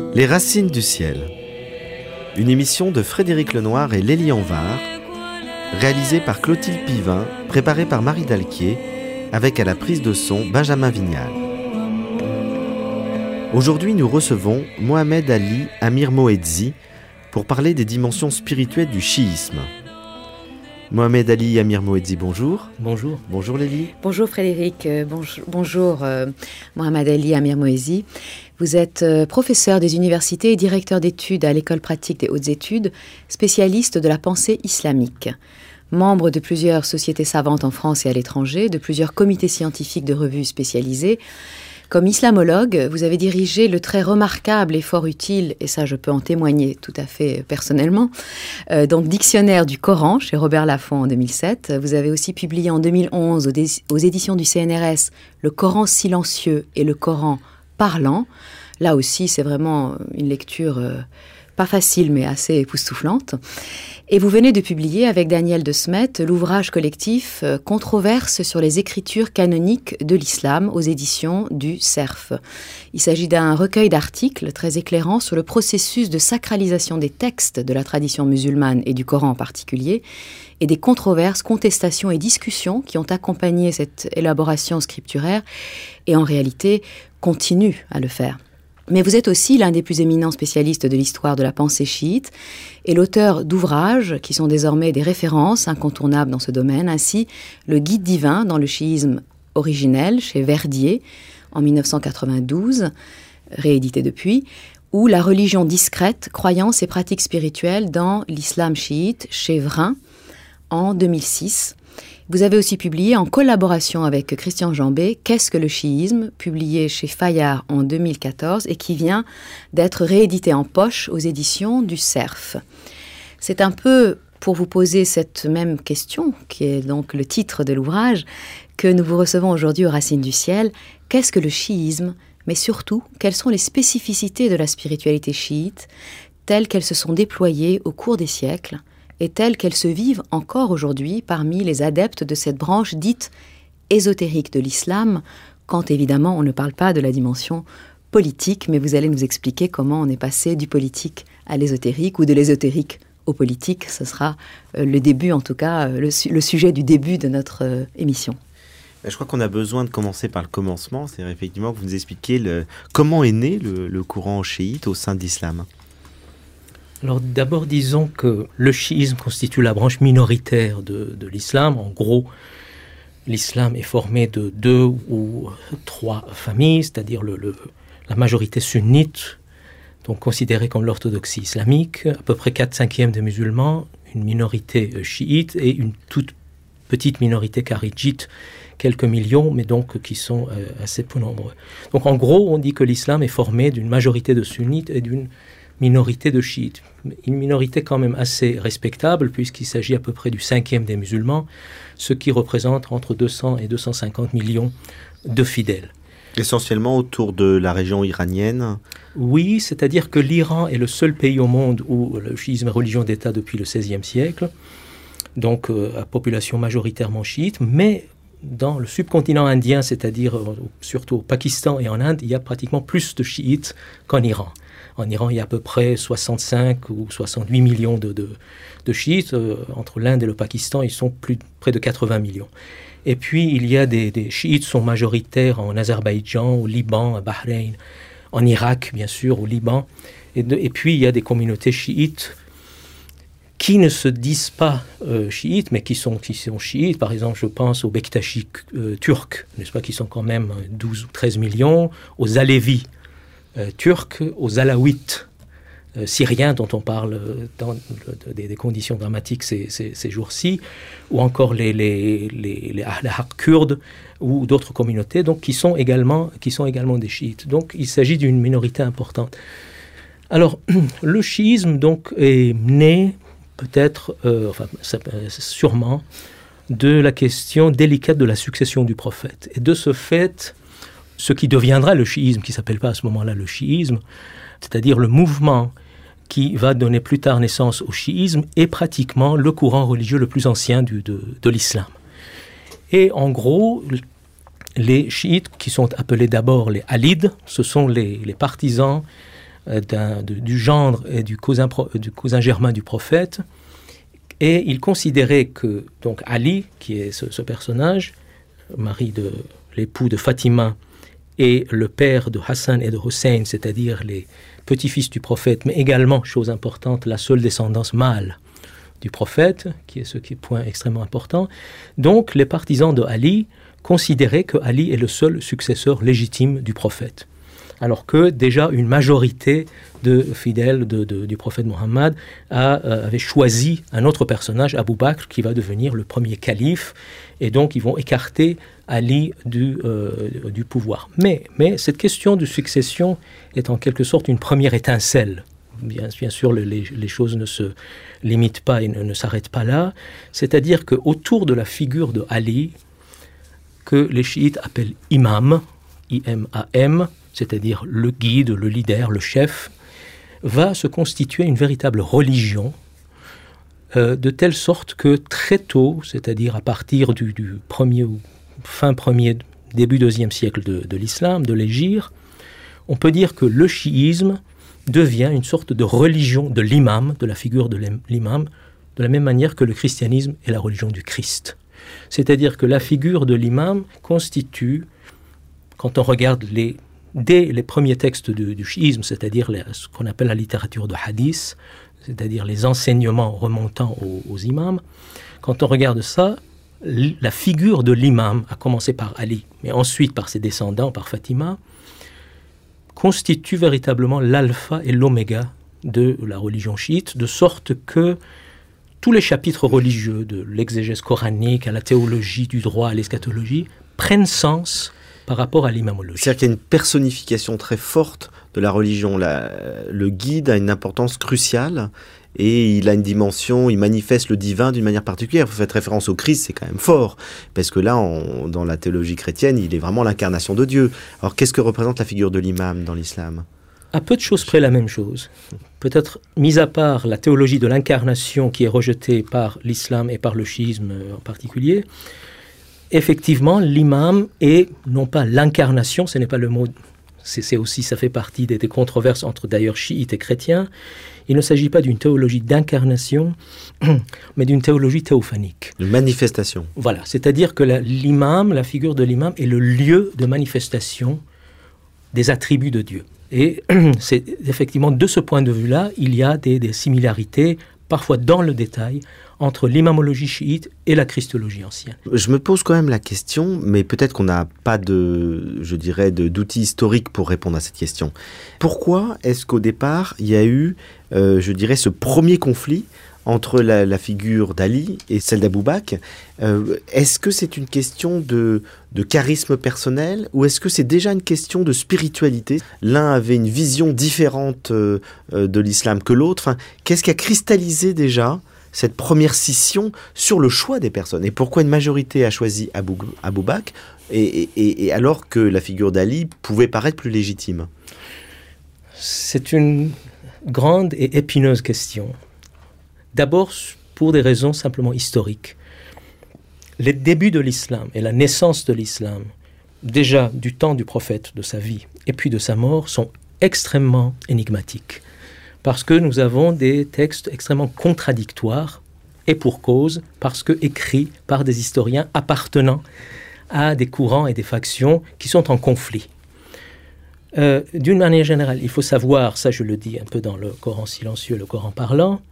Les racines du ciel. Une émission de Frédéric Lenoir et Lélie Anvar, réalisée par Clotilde Pivin, préparée par Marie Dalquier, avec à la prise de son Benjamin Vignal. Aujourd'hui, nous recevons Mohamed Ali Amir Moedzi pour parler des dimensions spirituelles du chiisme. Mohamed Ali Amir Moedzi, bonjour. Bonjour. Bonjour Lélie. Bonjour Frédéric, bonjour Mohamed Ali Amir Moedzi. Vous êtes professeur des universités et directeur d'études à l'École pratique des hautes études, spécialiste de la pensée islamique. Membre de plusieurs sociétés savantes en France et à l'étranger, de plusieurs comités scientifiques de revues spécialisées. Comme islamologue, vous avez dirigé le très remarquable et fort utile, et ça je peux en témoigner tout à fait personnellement, donc Dictionnaire du Coran chez Robert Laffont en 2007. Vous avez aussi publié en 2011 aux éditions du CNRS Le Coran silencieux et le Coran parlant. Là aussi, c'est vraiment une lecture pas facile mais assez époustouflante. Et vous venez de publier avec Daniel de Smet l'ouvrage collectif Controverse sur les écritures canoniques de l'islam aux éditions du CERF. Il s'agit d'un recueil d'articles très éclairants sur le processus de sacralisation des textes de la tradition musulmane et du Coran en particulier, et des controverses, contestations et discussions qui ont accompagné cette élaboration scripturaire et en réalité continuent à le faire. Mais vous êtes aussi l'un des plus éminents spécialistes de l'histoire de la pensée chiite et l'auteur d'ouvrages qui sont désormais des références incontournables dans ce domaine, ainsi le Guide divin dans le chiisme originel chez Verdier en 1992, réédité depuis, ou La religion discrète, croyances et pratiques spirituelles dans l'islam chiite chez Vrin en 2006. Vous avez aussi publié en collaboration avec Christian Jambet « Qu'est-ce que le chiisme ?», publié chez Fayard en 2014 et qui vient d'être réédité en poche aux éditions du CERF. C'est un peu pour vous poser cette même question, qui est donc le titre de l'ouvrage, que nous vous recevons aujourd'hui aux Racines du ciel. Qu'est-ce que le chiisme ? Mais surtout, quelles sont les spécificités de la spiritualité chiite, telles qu'elles se sont déployées au cours des siècles et telles qu'elles se vivent encore aujourd'hui parmi les adeptes de cette branche dite ésotérique de l'islam, quand évidemment on ne parle pas de la dimension politique, mais vous allez nous expliquer comment on est passé du politique à l'ésotérique ou de l'ésotérique au politique. Ce sera le début, en tout cas, le sujet du début de notre émission. Je crois qu'on a besoin de commencer par le commencement, c'est-à-dire effectivement que vous nous expliquiez comment est né le courant chiite au sein de l'islam. Alors d'abord, disons que le chiisme constitue la branche minoritaire de l'islam. En gros, l'islam est formé de 2 ou 3 familles, c'est-à-dire la majorité sunnite, donc considérée comme l'orthodoxie islamique, à peu près 4/5 des musulmans, une minorité chiite et une toute petite minorité kharidjite, quelques millions, mais donc qui sont assez peu nombreux. Donc en gros, on dit que l'islam est formé d'une majorité de sunnites et d'une minorité de chiites. Une minorité quand même assez respectable, puisqu'il s'agit à peu près du 5e des musulmans, ce qui représente entre 200 et 250 millions de fidèles. Essentiellement autour de la région iranienne ? Oui, c'est-à-dire que l'Iran est le seul pays au monde où le chiisme est religion d'État depuis le XVIe siècle, donc à population majoritairement chiite, mais dans le subcontinent indien, c'est-à-dire surtout au Pakistan et en Inde, il y a pratiquement plus de chiites qu'en Iran. En Iran, il y a à peu près 65 ou 68 millions de chiites. Entre l'Inde et le Pakistan, ils sont près de 80 millions. Et puis, il y a des chiites sont majoritaires en Azerbaïdjan, au Liban, à Bahreïn, en Irak, bien sûr, au Liban. Et puis, il y a des communautés chiites qui ne se disent pas chiites, mais qui sont chiites. Par exemple, je pense aux Bektashi turcs, n'est-ce pas, qui sont quand même 12 ou 13 millions, aux Alevis turcs, aux Alaouites syriens, dont on parle dans des conditions dramatiques ces jours-ci, ou encore les Ahlaq kurdes ou d'autres communautés, donc qui sont également des chiites. Donc il s'agit d'une minorité importante. Alors le chiisme donc est né peut-être, sûrement, de la question délicate de la succession du prophète. Et de ce fait, ce qui deviendra le chiisme, qui ne s'appelle pas à ce moment-là le chiisme, c'est-à-dire le mouvement qui va donner plus tard naissance au chiisme, est pratiquement le courant religieux le plus ancien de l'islam. Et en gros, les chiites, qui sont appelés d'abord les Alides, ce sont les partisans du gendre et du cousin germain du prophète. Et il considérait que donc Ali, qui est ce personnage, l'époux de Fatima, et le père de Hassan et de Hussein, c'est-à-dire les petits-fils du prophète, mais également, chose importante, la seule descendance mâle du prophète, qui est point extrêmement important. Donc, les partisans de Ali considéraient que Ali est le seul successeur légitime du prophète. Alors que déjà une majorité de fidèles du prophète Mohammed avait choisi un autre personnage, Abu Bakr, qui va devenir le premier calife, et donc ils vont écarter Ali du pouvoir. Mais cette question de succession est en quelque sorte une première étincelle. Bien sûr, les choses ne se limitent pas et ne s'arrêtent pas là. C'est-à-dire qu'autour de la figure de Ali, que les chiites appellent imam, I-M-A-M, c'est-à-dire le guide, le leader, le chef, va se constituer une véritable religion, de telle sorte que très tôt, c'est-à-dire à partir du fin premier, début deuxième siècle de l'islam, de l'hégire, on peut dire que le chiisme devient une sorte de religion de l'imam, de la figure de l'imam, de la même manière que le christianisme est la religion du Christ. C'est-à-dire que la figure de l'imam constitue, quand on regarde dès les premiers textes du chiisme, c'est-à-dire ce qu'on appelle la littérature de hadith, c'est-à-dire les enseignements remontant aux imams, quand on regarde ça, la figure de l'imam, à commencer par Ali, mais ensuite par ses descendants, par Fatima, constitue véritablement l'alpha et l'oméga de la religion chiite, de sorte que tous les chapitres religieux, de l'exégèse coranique à la théologie, du droit à l'eschatologie, prennent sens par rapport à l'imamologie. C'est-à-dire qu'il y a une personnification très forte de la religion. Le guide a une importance cruciale et il a une dimension, il manifeste le divin d'une manière particulière. Vous faites référence au Christ, c'est quand même fort, parce que là, dans la théologie chrétienne, il est vraiment l'incarnation de Dieu. Alors, qu'est-ce que représente la figure de l'imam dans l'islam ? À peu de choses près la même chose. Peut-être, mis à part la théologie de l'incarnation qui est rejetée par l'islam et par le chiisme en particulier, effectivement, l'imam est non pas l'incarnation, ce n'est pas le mot, c'est aussi, ça fait partie des controverses entre d'ailleurs chiites et chrétiens. Il ne s'agit pas d'une théologie d'incarnation, mais d'une théologie théophanique. Une manifestation. Voilà, c'est-à-dire que l'imam, la figure de l'imam est le lieu de manifestation des attributs de Dieu. Et c'est effectivement de ce point de vue-là, il y a des similarités, parfois dans le détail, entre l'imamologie chiite et la christologie ancienne. Je me pose quand même la question, mais peut-être qu'on n'a pas d'outils historiques pour répondre à cette question. Pourquoi est-ce qu'au départ, il y a eu, ce premier conflit entre la figure d'Ali et celle d'Abou Bakr? Est-ce que c'est une question de charisme personnel ou est-ce que c'est déjà une question de spiritualité? L'un avait une vision différente de l'islam que l'autre. Enfin, qu'est-ce qui a cristallisé déjà cette première scission sur le choix des personnes? Et pourquoi une majorité a choisi Abou Bakr et alors que la figure d'Ali pouvait paraître plus légitime? C'est une grande et épineuse question. D'abord, pour des raisons simplement historiques. Les débuts de l'islam et la naissance de l'islam, déjà du temps du prophète, de sa vie, et puis de sa mort, sont extrêmement énigmatiques. Parce que nous avons des textes extrêmement contradictoires, et pour cause, parce que écrits par des historiens appartenant à des courants et des factions qui sont en conflit. D'une manière générale, il faut savoir, ça je le dis un peu dans le Coran silencieux, le Coran parlant,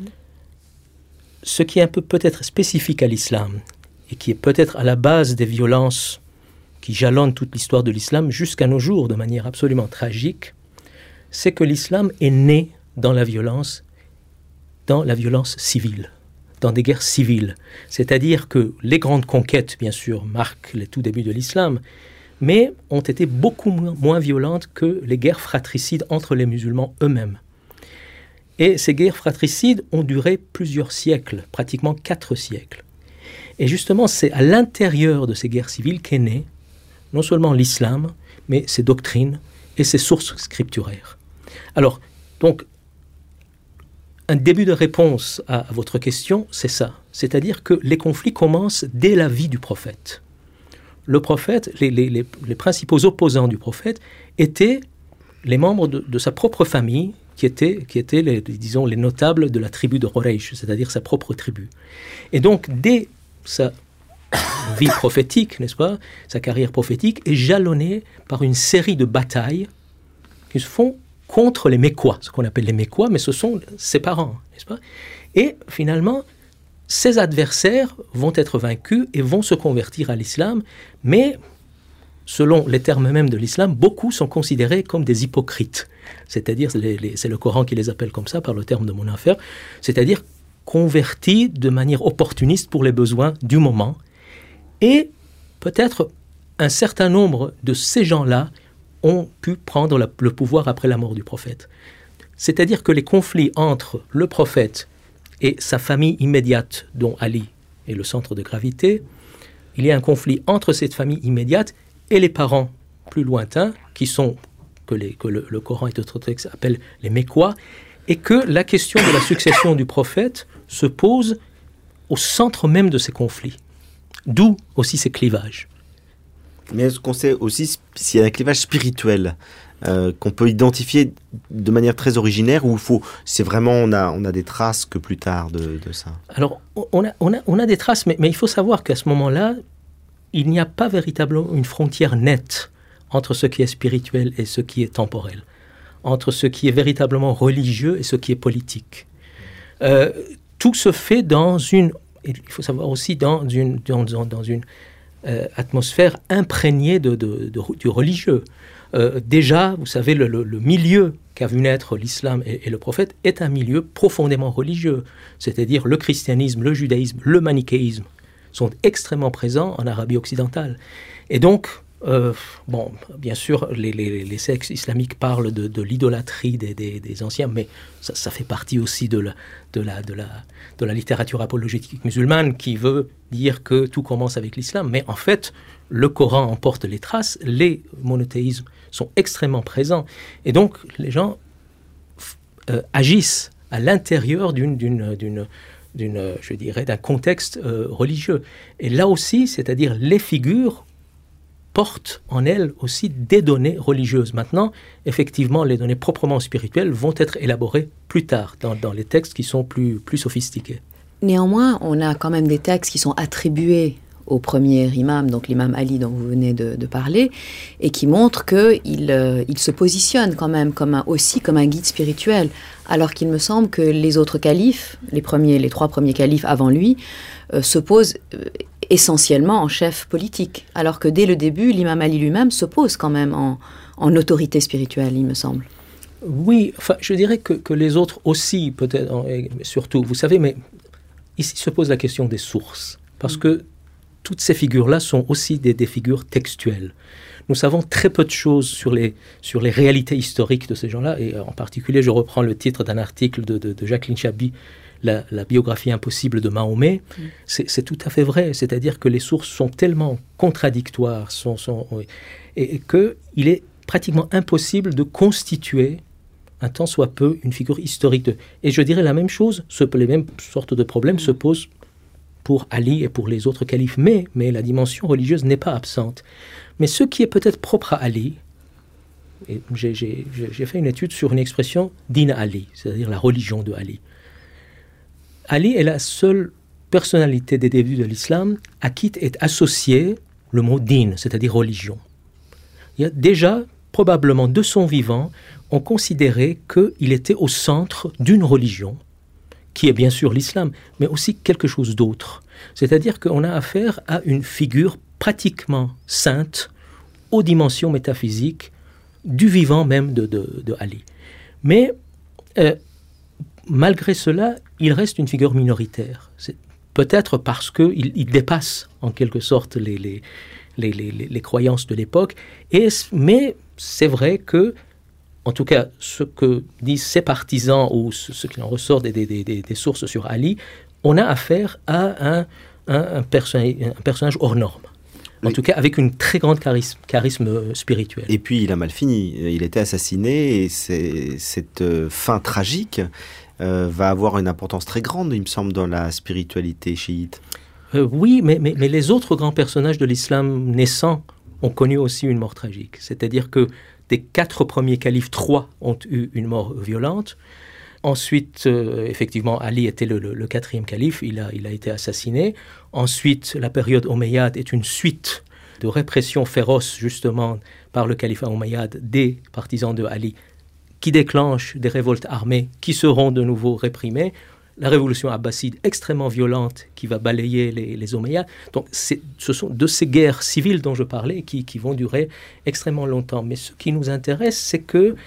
ce qui est un peu peut-être spécifique à l'islam, et qui est peut-être à la base des violences qui jalonnent toute l'histoire de l'islam jusqu'à nos jours de manière absolument tragique, c'est que l'islam est né dans la violence civile, dans des guerres civiles. C'est-à-dire que les grandes conquêtes, bien sûr, marquent les tout débuts de l'islam, mais ont été beaucoup moins violentes que les guerres fratricides entre les musulmans eux-mêmes. Et ces guerres fratricides ont duré plusieurs siècles, pratiquement 4 siècles. Et justement, c'est à l'intérieur de ces guerres civiles qu'est né non seulement l'islam, mais ses doctrines et ses sources scripturaires. Alors, donc, un début de réponse à votre question, c'est ça. C'est-à-dire que les conflits commencent dès la vie du prophète. Le prophète, les principaux opposants du prophète étaient les membres de sa propre famille, qui étaient les notables de la tribu de Quraysh, c'est-à-dire sa propre tribu. Et donc, dès sa vie prophétique, n'est-ce pas, sa carrière prophétique est jalonnée par une série de batailles qui se font contre les Mécois, ce qu'on appelle les Mécois, mais ce sont ses parents, n'est-ce pas? Et finalement, ses adversaires vont être vaincus et vont se convertir à l'islam, mais selon les termes mêmes de l'islam, beaucoup sont considérés comme des hypocrites. C'est-à-dire, c'est le Coran qui les appelle comme ça, par le terme de mon affaire, c'est-à-dire convertis de manière opportuniste pour les besoins du moment. Et peut-être un certain nombre de ces gens-là ont pu prendre le pouvoir après la mort du prophète. C'est-à-dire que les conflits entre le prophète et sa famille immédiate, dont Ali est le centre de gravité, il y a un conflit entre cette famille immédiate et les parents plus lointains, qui sont, que le Coran et d'autres textes appellent les Mécois, et que la question de la succession du prophète se pose au centre même de ces conflits. D'où aussi ces clivages. Mais est-ce qu'on sait aussi s'il y a un clivage spirituel qu'on peut identifier de manière très originaire, ou c'est vraiment on a des traces que plus tard de ça? Alors on a des traces, mais il faut savoir qu'à ce moment-là, il n'y a pas véritablement une frontière nette entre ce qui est spirituel et ce qui est temporel, entre ce qui est véritablement religieux et ce qui est politique. Tout se fait il faut savoir aussi dans une atmosphère imprégnée du religieux. Déjà, vous savez, le milieu qu'a vu naître l'islam et le prophète est un milieu profondément religieux. C'est-à-dire le christianisme, le judaïsme, le manichéisme sont extrêmement présents en Arabie occidentale. Et donc, bien sûr, les sectes islamiques parlent de l'idolâtrie des anciens, mais ça fait partie aussi de la littérature apologétique musulmane qui veut dire que tout commence avec l'islam. Mais en fait, le Coran en porte les traces, les monothéismes sont extrêmement présents. Et donc, les gens agissent à l'intérieur d'un contexte religieux. Et là aussi, c'est-à-dire les figures portent en elles aussi des données religieuses. Maintenant, effectivement, les données proprement spirituelles vont être élaborées plus tard, dans les textes qui sont plus sophistiqués. Néanmoins, on a quand même des textes qui sont attribués au premier imam, donc l'imam Ali dont vous venez de parler, et qui montrent qu'il se positionne quand même aussi comme un guide spirituel, alors qu'il me semble que les autres califes, les 3 premiers califes avant lui, se posent essentiellement en chef politique, alors que dès le début, l'imam Ali lui-même se pose quand même en autorité spirituelle, il me semble. Oui, je dirais que les autres aussi, peut-être, surtout, vous savez, mais ici se pose la question des sources, parce que toutes ces figures-là sont aussi des figures textuelles. Nous savons très peu de choses sur les réalités historiques de ces gens-là, et en particulier, je reprends le titre d'un article de Jacqueline Chabi, la biographie impossible de Mahomet. C'est tout à fait vrai, c'est-à-dire que les sources sont tellement contradictoires et qu'il est pratiquement impossible de constituer un tant soit peu une figure historique. Et je dirais la même chose, les mêmes sortes de problèmes se posent pour Ali et pour les autres califes, mais la dimension religieuse n'est pas absente. Mais ce qui est peut-être propre à Ali, et j'ai fait une étude sur une expression din Ali, c'est-à-dire la religion de Ali. Ali est la seule personnalité des débuts de l'islam à qui est associé le mot din, c'est-à-dire religion. Il y a déjà, probablement de son vivant, on considérait qu'il était au centre d'une religion, qui est bien sûr l'islam, mais aussi quelque chose d'autre. C'est-à-dire qu'on a affaire à une figure pratiquement sainte, aux dimensions métaphysiques, du vivant même de Ali. Mais malgré cela, il reste une figure minoritaire. C'est peut-être parce qu'il dépasse en quelque sorte les croyances de l'époque, mais c'est vrai que, en tout cas, ce que disent ses partisans ou ce qui en ressort des sources sur Ali, on a affaire à un personnage hors norme. En tout cas, avec une très grande charisme spirituel. Et puis, il a mal fini. Il a été assassiné et cette fin tragique va avoir une importance très grande, il me semble, dans la spiritualité chiite. Oui, mais les autres grands personnages de l'islam naissant ont connu aussi une mort tragique. C'est-à-dire que des 4 premiers califes, 3 ont eu une mort violente. Ensuite, effectivement, Ali était le 4e calife, il a été assassiné. Ensuite, la période omeyyade est une suite de répression féroce, justement, par le califat omeyyade des partisans de Ali, qui déclenchent des révoltes armées qui seront de nouveau réprimées. La révolution abbasside extrêmement violente qui va balayer les Omeyyades. Donc ce sont de ces guerres civiles dont je parlais qui vont durer extrêmement longtemps. Mais ce qui nous intéresse, c'est que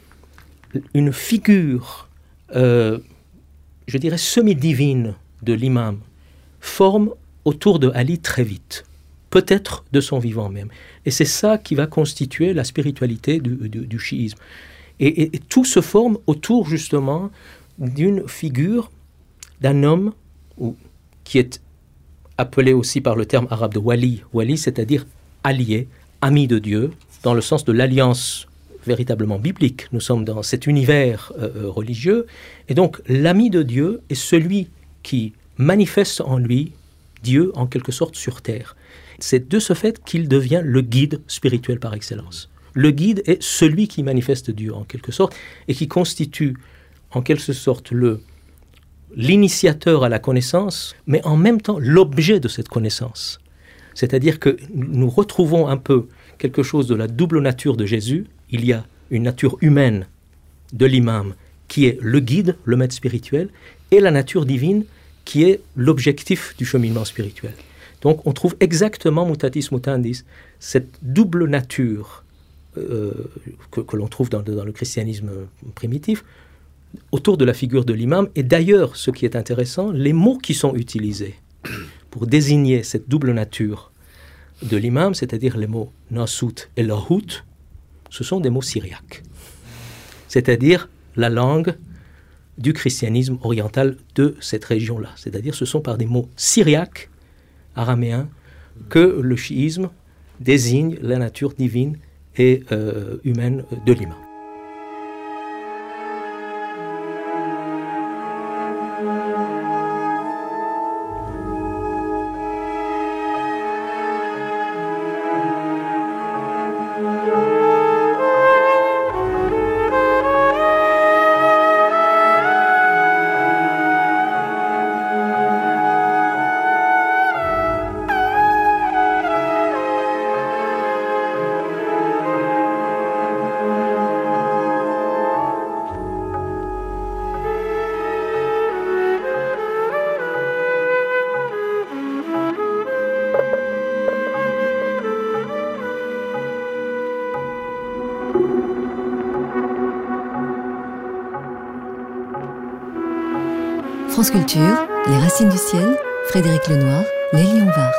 une figure, je dirais, semi-divine de l'imam forme autour de Ali très vite, peut-être de son vivant même. Et c'est ça qui va constituer la spiritualité du chiisme. Et tout se forme autour justement d'une figure, d'un homme qui est appelé aussi par le terme arabe de wali. Wali, c'est-à-dire allié, ami de Dieu, dans le sens de l'alliance véritablement biblique. Nous sommes dans cet univers religieux. Et donc, l'ami de Dieu est celui qui manifeste en lui Dieu, en quelque sorte, sur terre. C'est de ce fait qu'il devient le guide spirituel par excellence. Le guide est celui qui manifeste Dieu, en quelque sorte, et qui constitue, en quelque sorte, l'initiateur à la connaissance, mais en même temps l'objet de cette connaissance. C'est-à-dire que nous retrouvons un peu quelque chose de la double nature de Jésus. Il y a une nature humaine de l'imam qui est le guide, le maître spirituel, et la nature divine qui est l'objectif du cheminement spirituel. Donc on trouve exactement, mutatis mutandis, cette double nature que l'on trouve dans le christianisme primitif, autour de la figure de l'imam. Et d'ailleurs, ce qui est intéressant, les mots qui sont utilisés pour désigner cette double nature de l'imam, c'est-à-dire les mots nasut et lahut, ce sont des mots syriaques. C'est-à-dire la langue du christianisme oriental de cette région-là. C'est-à-dire ce sont par des mots syriaques, araméens, que le chiisme désigne la nature divine et humaine de l'imam. France Culture, Les Racines du Ciel, Frédéric Lenoir, Lélie Onvar.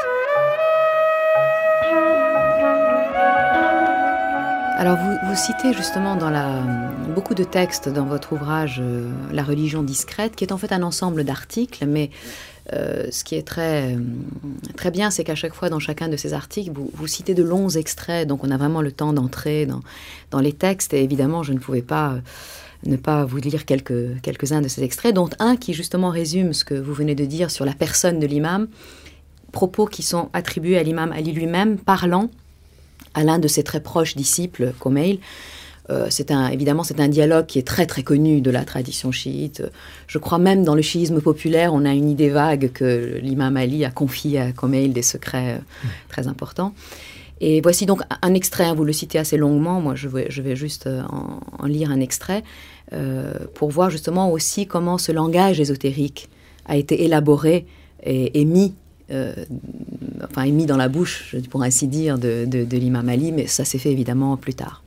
Alors vous citez justement beaucoup de textes dans votre ouvrage La religion discrète, qui est en fait un ensemble d'articles, mais ce qui est très, très bien, c'est qu'à chaque fois dans chacun de ces articles, vous citez de longs extraits, donc on a vraiment le temps d'entrer dans les textes, et évidemment je ne pouvais pas ne pas vous lire quelques-uns de ces extraits, dont un qui justement résume ce que vous venez de dire sur la personne de l'imam, propos qui sont attribués à l'imam Ali lui-même, parlant à l'un de ses très proches disciples, Kumail. Évidemment, c'est un dialogue qui est très très connu de la tradition chiite. Je crois même dans le chiisme populaire, on a une idée vague que l'imam Ali a confié à Kumail des secrets très importants. Et voici donc un extrait, vous le citez assez longuement, moi je vais juste en lire un extrait, pour voir justement aussi comment ce langage ésotérique a été élaboré et mis dans la bouche, pour ainsi dire, de l'imam Ali, mais ça s'est fait évidemment plus tard.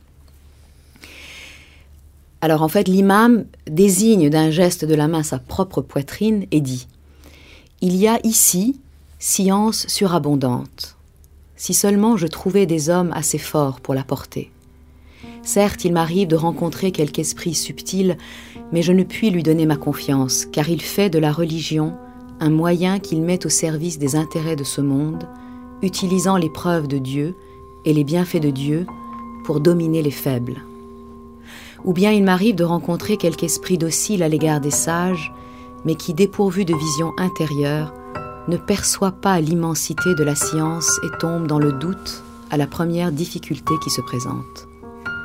Alors en fait, l'imam désigne d'un geste de la main sa propre poitrine et dit « Il y a ici science surabondante. Si seulement je trouvais des hommes assez forts pour la porter. Certes, il m'arrive de rencontrer quelque esprit subtil, mais je ne puis lui donner ma confiance, car il fait de la religion un moyen qu'il met au service des intérêts de ce monde, utilisant les preuves de Dieu et les bienfaits de Dieu pour dominer les faibles. Ou bien il m'arrive de rencontrer quelque esprit docile à l'égard des sages, mais qui, dépourvu de vision intérieure, ne perçoit pas l'immensité de la science et tombe dans le doute à la première difficulté qui se présente.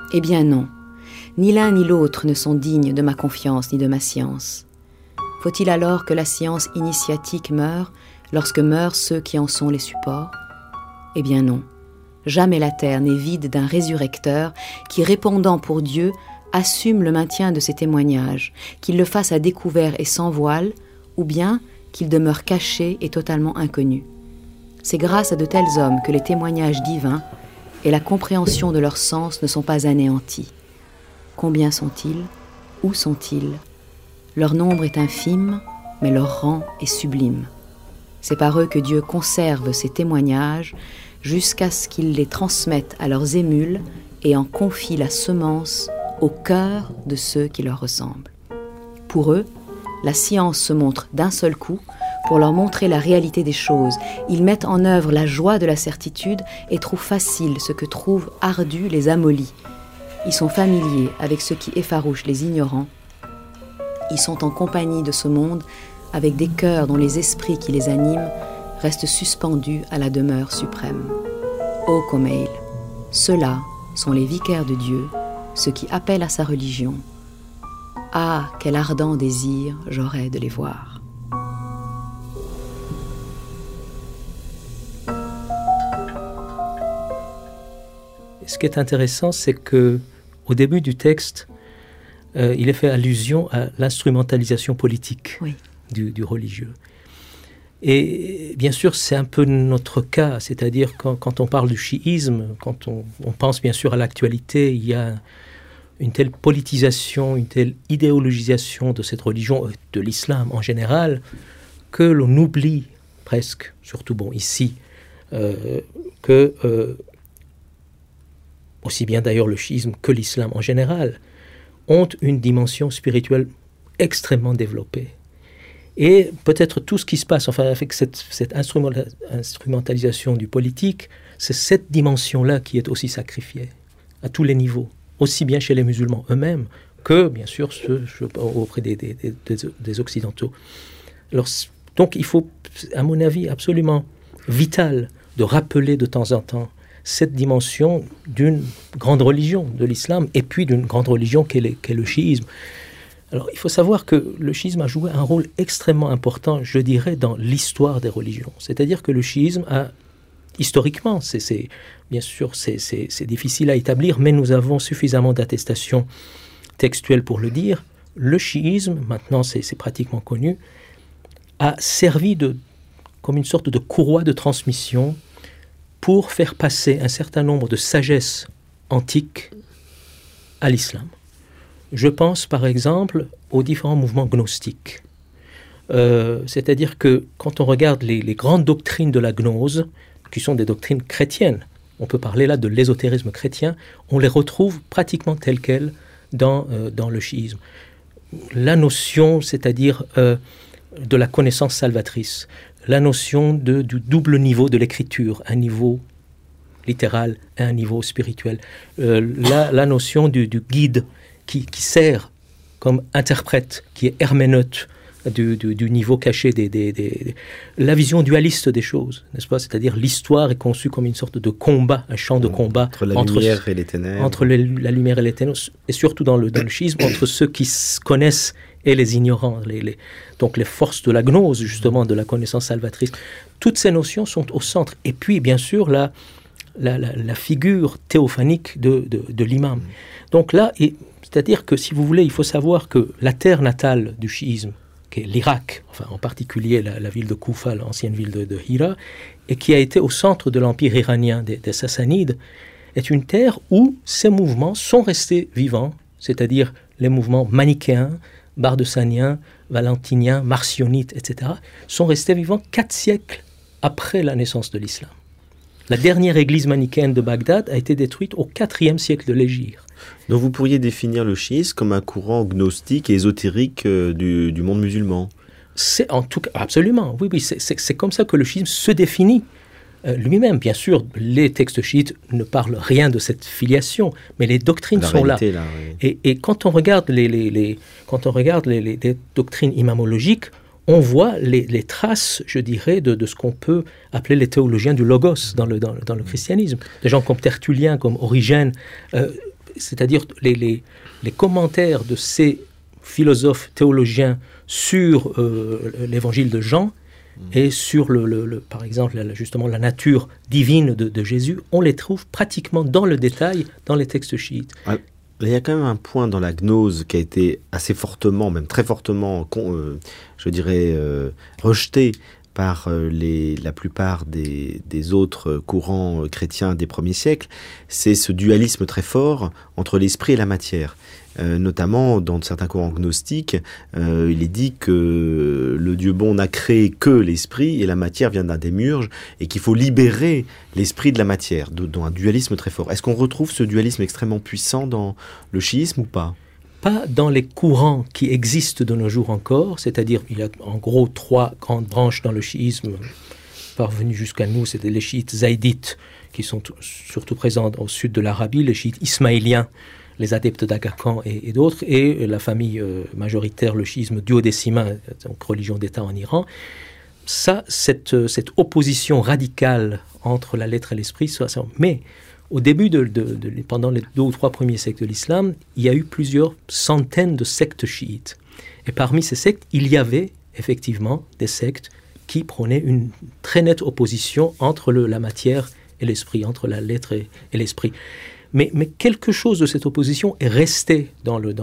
Eh bien non, ni l'un ni l'autre ne sont dignes de ma confiance ni de ma science. Faut-il alors que la science initiatique meure lorsque meurent ceux qui en sont les supports ? Eh bien non, jamais la terre n'est vide d'un résurrecteur qui, répondant pour Dieu, assume le maintien de ses témoignages, qu'il le fasse à découvert et sans voile, ou bien qu'il demeure caché et totalement inconnu. C'est grâce à de tels hommes que les témoignages divins et la compréhension de leur sens ne sont pas anéantis. Combien sont-ils ? Où sont-ils ? Leur nombre est infime, mais leur rang est sublime. C'est par eux que Dieu conserve ces témoignages jusqu'à ce qu'ils les transmettent à leurs émules et en confient la semence au cœur de ceux qui leur ressemblent. Pour eux, la science se montre d'un seul coup pour leur montrer la réalité des choses. Ils mettent en œuvre la joie de la certitude et trouvent facile ce que trouvent ardu les amollis. Ils sont familiers avec ce qui effarouche les ignorants. Ils sont en compagnie de ce monde avec des cœurs dont les esprits qui les animent restent suspendus à la demeure suprême. Ô Comail, ceux-là sont les vicaires de Dieu, ceux qui appellent à sa religion. Ah, quel ardent désir j'aurais de les voir. Ce qui est intéressant, c'est que au début du texte, il est fait allusion à l'instrumentalisation politique du religieux. Et bien sûr, c'est un peu notre cas, c'est-à-dire quand on parle du chiisme, quand on pense bien sûr à l'actualité, il y a une telle politisation, une telle idéologisation de cette religion, de l'islam en général, que l'on oublie presque, surtout ici, que aussi bien d'ailleurs le chiisme que l'islam en général, ont une dimension spirituelle extrêmement développée. Et peut-être tout ce qui se passe, avec cette instrumentalisation du politique, c'est cette dimension-là qui est aussi sacrifiée, à tous les niveaux, aussi bien chez les musulmans eux-mêmes que, bien sûr, auprès des Occidentaux. Alors, donc, il faut, à mon avis, absolument vital de rappeler de temps en temps cette dimension d'une grande religion, de l'islam, et puis d'une grande religion qu'est le chiisme. Alors, il faut savoir que le chiisme a joué un rôle extrêmement important, je dirais, dans l'histoire des religions. C'est-à-dire que le chiisme a, historiquement, bien sûr, c'est difficile à établir, mais nous avons suffisamment d'attestations textuelles pour le dire. Le chiisme, maintenant c'est pratiquement connu, a servi comme une sorte de courroie de transmission pour faire passer un certain nombre de sagesses antiques à l'islam. Je pense par exemple aux différents mouvements gnostiques. C'est-à-dire que quand on regarde les grandes doctrines de la gnose, qui sont des doctrines chrétiennes, on peut parler là de l'ésotérisme chrétien, on les retrouve pratiquement telles quelles dans le chiisme. La notion, c'est-à-dire de la connaissance salvatrice, la notion du double niveau de l'écriture, un niveau littéral et un niveau spirituel, la notion du guide qui sert comme interprète, qui est herméneute du niveau caché la vision dualiste des choses, n'est-ce pas ? C'est-à-dire l'histoire est conçue comme une sorte de combat, un champ de combat entre la lumière et les ténèbres. Entre la lumière et les ténèbres, et surtout dans le schisme, entre ceux qui connaissent et les ignorants, donc les forces de la gnose, justement, de la connaissance salvatrice. Toutes ces notions sont au centre. Et puis, bien sûr, la figure théophanique de l'imam. Donc là, c'est-à-dire que, si vous voulez, il faut savoir que la terre natale du chiisme, qui est l'Irak, en particulier la ville de Koufa, l'ancienne ville de Hira, et qui a été au centre de l'empire iranien des Sassanides, est une terre où ces mouvements sont restés vivants, c'est-à-dire les mouvements manichéens, bardessaniens, valentiniens, marcionites, etc., sont restés vivants 4 siècles après la naissance de l'islam. La dernière église manichéenne de Bagdad a été détruite au 4e siècle de l'Hégire. Donc vous pourriez définir le chiisme comme un courant gnostique et ésotérique du monde musulman. C'est en tout cas, absolument, oui, c'est comme ça que le chiisme se définit lui-même. Bien sûr, les textes chiites ne parlent rien de cette filiation, mais les doctrines sont là. Oui. Et quand on regarde les doctrines imamologiques, on voit les traces, je dirais, de ce qu'on peut appeler les théologiens du logos dans le christianisme. Des gens comme Tertullien, comme Origène, c'est-à-dire les commentaires de ces philosophes théologiens sur l'évangile de Jean et sur, par exemple, justement la nature divine de Jésus, on les trouve pratiquement dans le détail dans les textes chiites. Ouais. Il y a quand même un point dans la gnose qui a été assez fortement, même très fortement, rejeté par la plupart des autres courants chrétiens des premiers siècles, c'est ce dualisme très fort entre l'esprit et la matière. Notamment dans certains courants gnostiques, il est dit que le Dieu bon n'a créé que l'esprit et la matière vient d'un démiurge et qu'il faut libérer l'esprit de la matière, dans un dualisme très fort. Est-ce qu'on retrouve ce dualisme extrêmement puissant dans le chiisme ou pas ? Pas dans les courants qui existent de nos jours encore, c'est-à-dire il y a en gros 3 grandes branches dans le chiisme parvenues jusqu'à nous, c'était les chiites zaïdites qui sont surtout présents au sud de l'Arabie, les chiites ismaéliens, les adeptes d'Aga Khan et d'autres, et la famille majoritaire, le chiisme duodécimain, donc religion d'État en Iran. Cette opposition radicale entre la lettre et l'esprit, mais au début, pendant les 2 ou 3 premiers siècles de l'islam, il y a eu plusieurs centaines de sectes chiites. Et parmi ces sectes, il y avait effectivement des sectes qui prônaient une très nette opposition entre la matière et l'esprit, entre la lettre et l'esprit. Mais quelque chose de cette opposition est resté dans le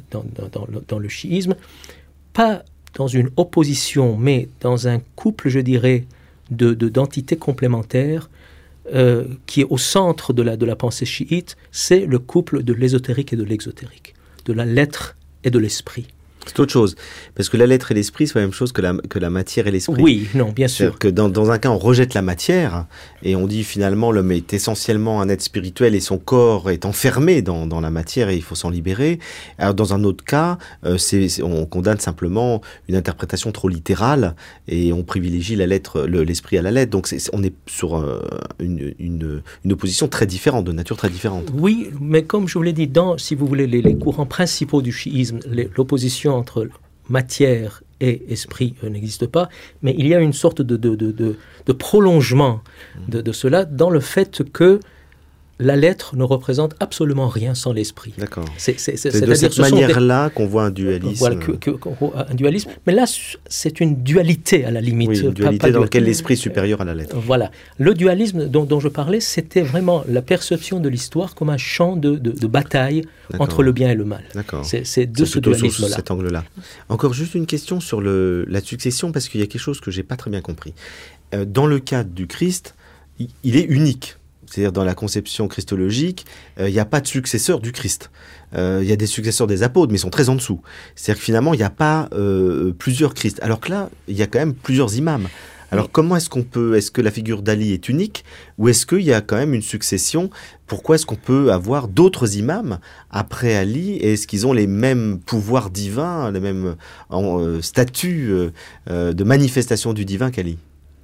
chiisme, pas dans une opposition, mais dans un couple, je dirais, d'entités complémentaires qui est au centre de la pensée chiite, c'est le couple de l'ésotérique et de l'exotérique, de la lettre et de l'esprit. C'est autre chose, parce que la lettre et l'esprit, c'est la même chose que la matière et l'esprit. Oui, non, bien sûr. C'est-à-dire que dans un cas, on rejette la matière, et on dit finalement l'homme est essentiellement un être spirituel, et son corps est enfermé dans la matière, et il faut s'en libérer. Alors dans un autre cas, on condamne simplement une interprétation trop littérale, et on privilégie l'esprit à la lettre. Donc on est sur une opposition très différente, de nature très différente. Oui, mais comme je vous l'ai dit, si vous voulez, les courants principaux du chiisme, l'opposition entre matière et esprit n'existe pas, mais il y a une sorte de prolongement de cela dans le fait que la lettre ne représente absolument rien sans l'esprit. D'accord. C'est de cette manière-là qu'on voit un dualisme. Voilà, qu'on voit un dualisme. Mais là, c'est une dualité à la limite. Oui, une dualité dans laquelle l'esprit est supérieur à la lettre. Voilà. Le dualisme dont je parlais, c'était vraiment la perception de l'histoire comme un champ de bataille entre le bien et le mal. D'accord. C'est de ce dualisme-là. Sous cet angle-là. Encore juste une question sur la succession, parce qu'il y a quelque chose que je n'ai pas très bien compris. Dans le cas du Christ, il est unique. C'est-à-dire dans la conception christologique, il n'y a pas de successeur du Christ. Il y a des successeurs des apôtres, mais ils sont très en dessous. C'est-à-dire que finalement, il n'y a pas plusieurs Christ. Alors que là, il y a quand même plusieurs imams. Alors comment est-ce que la figure d'Ali est unique, ou est-ce qu'il y a quand même une succession ? Pourquoi est-ce qu'on peut avoir d'autres imams après Ali, et est-ce qu'ils ont les mêmes pouvoirs divins, les mêmes statuts de manifestation du divin qu'Ali ?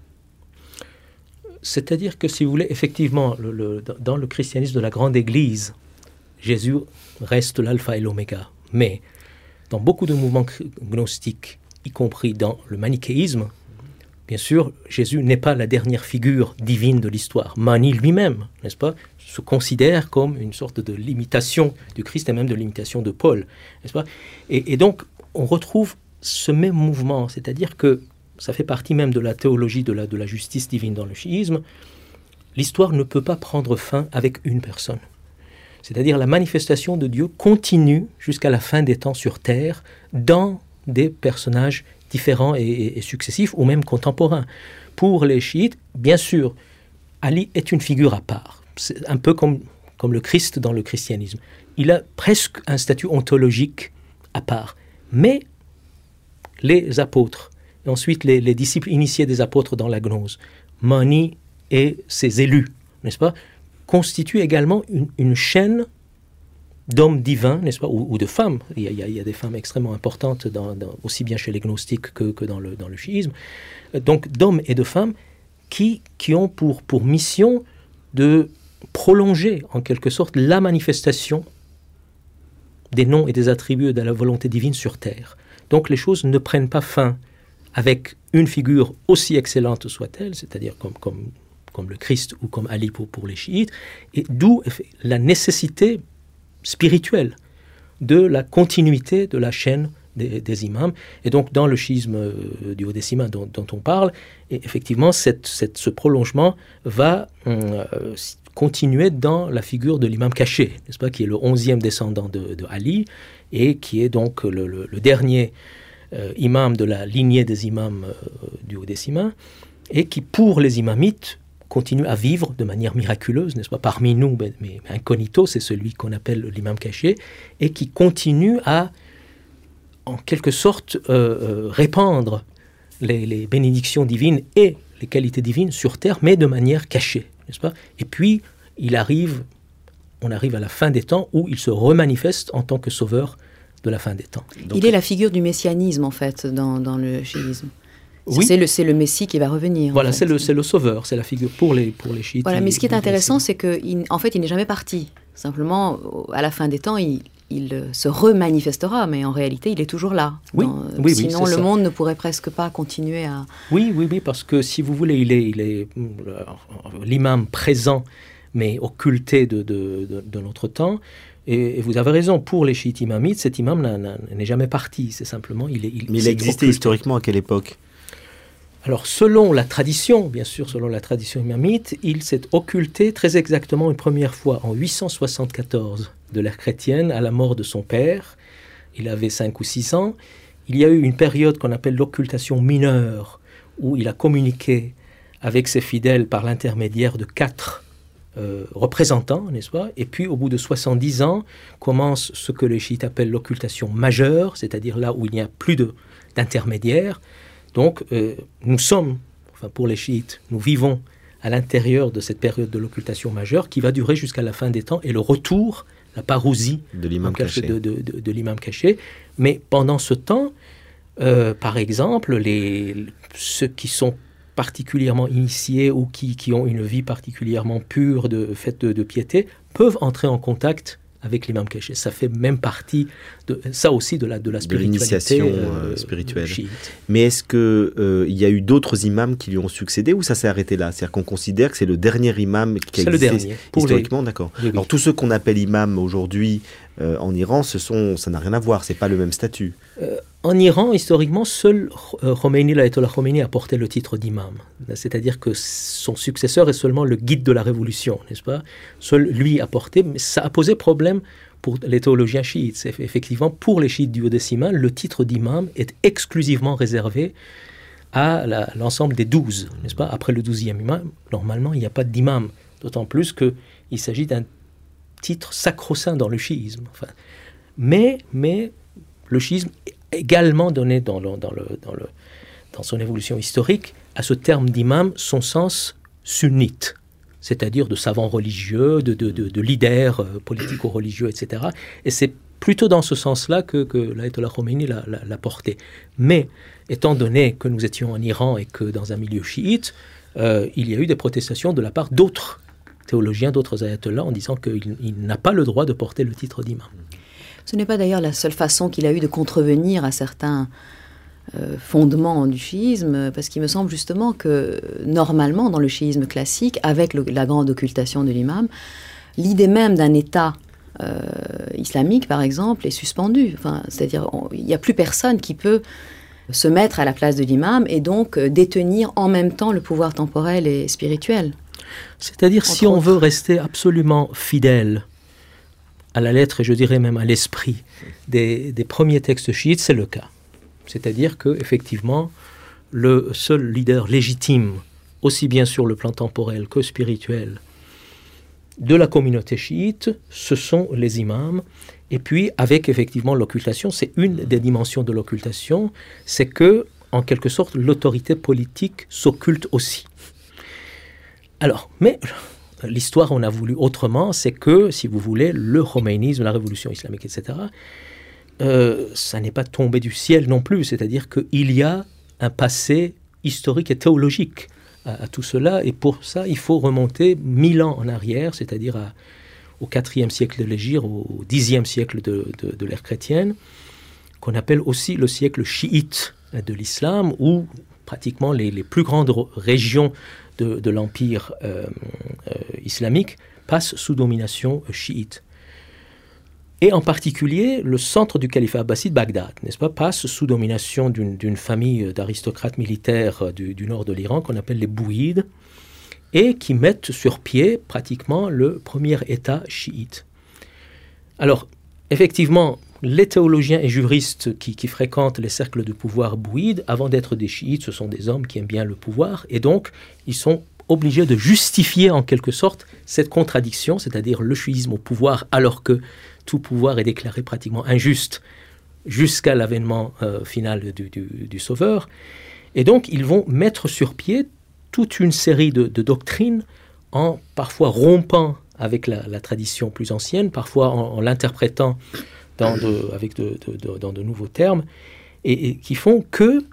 C'est-à-dire que, si vous voulez, effectivement, dans le christianisme de la grande Église, Jésus reste l'alpha et l'oméga. Mais dans beaucoup de mouvements gnostiques, y compris dans le manichéisme, bien sûr, Jésus n'est pas la dernière figure divine de l'histoire. Mani lui-même, n'est-ce pas, se considère comme une sorte de limitation du Christ et même de limitation de Paul, n'est-ce pas ? Et donc, on retrouve ce même mouvement, c'est-à-dire que ça fait partie même de la théologie de la justice divine dans le chiisme. L'histoire ne peut pas prendre fin avec une personne. C'est-à-dire la manifestation de Dieu continue jusqu'à la fin des temps sur terre dans des personnages différents et successifs ou même contemporains. Pour les chiites, bien sûr, Ali est une figure à part. C'est un peu comme le Christ dans le christianisme. Il a presque un statut ontologique à part. Mais les apôtres, et ensuite les disciples initiés des apôtres dans la gnose, Mani et ses élus, n'est-ce pas, constituent également une chaîne d'hommes divins, n'est-ce pas, ou de femmes. Il y a des femmes extrêmement importantes, aussi bien chez les gnostiques que dans le chiisme. Donc d'hommes et de femmes qui ont pour mission de prolonger en quelque sorte la manifestation des noms et des attributs de la volonté divine sur terre. Donc les choses ne prennent pas fin avec une figure aussi excellente soit-elle, c'est-à-dire comme le Christ ou comme Ali pour les chiites, et d'où la nécessité spirituelle de la continuité de la chaîne des imams. Et donc, dans le schisme duodécimain dont on parle, effectivement, ce prolongement va continuer dans la figure de l'imam caché, n'est-ce pas, qui est le 11e descendant de Ali, et qui est donc le dernier imam de la lignée des imams duodécimains, et qui, pour les imamites, continue à vivre de manière miraculeuse, n'est-ce pas, parmi nous, mais incognito, c'est celui qu'on appelle l'imam caché, et qui continue à, en quelque sorte, répandre les bénédictions divines et les qualités divines sur terre, mais de manière cachée, n'est-ce pas? Et puis, on arrive à la fin des temps où il se remanifeste en tant que sauveur de la fin des temps. Donc, il est la figure du messianisme, en fait, dans le chiisme. Oui. C'est le Messie qui va revenir. Voilà, c'est le sauveur, c'est la figure pour les chiites. Voilà, mais ce qui est intéressant, c'est qu'en fait, il n'est jamais parti. Simplement, à la fin des temps, il se remanifestera, mais en réalité, il est toujours là. Oui, sinon, le monde ne pourrait presque pas continuer à... Oui, parce que si vous voulez, il est l'imam présent, mais occulté de notre temps. Et vous avez raison, pour les chiites imamites, cet imam n'est jamais parti. C'est simplement... Mais il a existé historiquement à quelle époque ? Alors, selon la tradition, bien sûr, selon la tradition imamite, il s'est occulté très exactement une première fois en 874 de l'ère chrétienne, à la mort de son père. Il avait 5 ou 6 ans. Il y a eu une période qu'on appelle l'occultation mineure, où il a communiqué avec ses fidèles par l'intermédiaire de 4 représentants, n'est-ce pas? Et puis, au bout de 70 ans, commence ce que les chiites appellent l'occultation majeure, c'est-à-dire là où il n'y a plus d'intermédiaire. Donc, nous sommes, pour les chiites, nous vivons à l'intérieur de cette période de l'occultation majeure qui va durer jusqu'à la fin des temps et le retour, la parousie de l'imam caché. De l'imam caché. Mais pendant ce temps, par exemple, ceux qui sont particulièrement initiés ou qui ont une vie particulièrement pure, faite de piété, peuvent entrer en contact avec l'imam caché. Ça fait même partie, ça aussi, de la spiritualité. De l'initiation spirituelle. Chiite. Mais est-ce qu'il y a eu d'autres imams qui lui ont succédé ou ça s'est arrêté là? C'est-à-dire qu'on considère que c'est le dernier imam qui a existé historiquement, d'accord. Oui. Alors tous ceux qu'on appelle imams aujourd'hui en Iran, ça n'a rien à voir, c'est pas le même statut. En Iran, historiquement, seul Khomeini, l'ayatollah Khomeini, a porté le titre d'imam. C'est-à-dire que son successeur est seulement le guide de la révolution, n'est-ce pas? Seul lui a porté, mais ça a posé problème pour les théologiens chiites. C'est effectivement, pour les chiites duodécimains, le titre d'imam est exclusivement réservé à l'ensemble des 12, n'est-ce pas? Après le 12e imam, normalement, il n'y a pas d'imam, d'autant plus qu'il s'agit d'un titre sacro-saint dans le chiisme. Mais le chiisme est également donné dans son évolution historique à ce terme d'imam son sens sunnite, c'est-à-dire de savant religieux, de leader politico-religieux, etc. Et c'est plutôt dans ce sens-là que l'ayatollah Khomeini l'a porté. Mais étant donné que nous étions en Iran et que dans un milieu chiite, il y a eu des protestations de la part d'autres théologiens, d'autres ayatollahs, en disant qu'il n'a pas le droit de porter le titre d'imam. Ce n'est pas d'ailleurs la seule façon qu'il a eu de contrevenir à certains fondements du chiisme, parce qu'il me semble justement que normalement, dans le chiisme classique, avec la grande occultation de l'imam, l'idée même d'un État islamique, par exemple, est suspendue. C'est-à-dire, il n'y a plus personne qui peut se mettre à la place de l'imam et donc détenir en même temps le pouvoir temporel et spirituel. C'est-à-dire, si on veut rester absolument fidèle à la lettre, et je dirais même à l'esprit des premiers textes chiites, c'est le cas. C'est-à-dire qu'effectivement, le seul leader légitime, aussi bien sur le plan temporel que spirituel, de la communauté chiite, ce sont les imams. Et puis, avec effectivement l'occultation, c'est une des dimensions de l'occultation, c'est que, en quelque sorte, l'autorité politique s'occulte aussi. Alors, mais l'histoire, on a voulu autrement, c'est que, si vous voulez, le khomeïnisme, la révolution islamique, etc., ça n'est pas tombé du ciel non plus, c'est-à-dire qu'il y a un passé historique et théologique à tout cela, et pour ça, il faut remonter 1000 ans en arrière, c'est-à-dire au 4e siècle de l'Hégire, au 10e siècle de l'ère chrétienne, qu'on appelle aussi le siècle chiite de l'islam, où pratiquement les plus grandes régions de l'empire islamique passent sous domination chiite. Et en particulier, le centre du califat abbasside, Bagdad, n'est-ce pas, passe sous domination d'une famille d'aristocrates militaires du nord de l'Iran qu'on appelle les Bouïdes, et qui mettent sur pied pratiquement le premier État chiite. Alors, effectivement, les théologiens et juristes qui fréquentent les cercles de pouvoir bouïdes, avant d'être des chiites, ce sont des hommes qui aiment bien le pouvoir, et donc ils sont obligés de justifier en quelque sorte cette contradiction, c'est-à-dire le chiisme au pouvoir, alors que tout pouvoir est déclaré pratiquement injuste jusqu'à l'avènement final du Sauveur. Et donc ils vont mettre sur pied toute une série de doctrines en parfois rompant avec la tradition plus ancienne, parfois en l'interprétant dans de nouveaux termes, et qui font que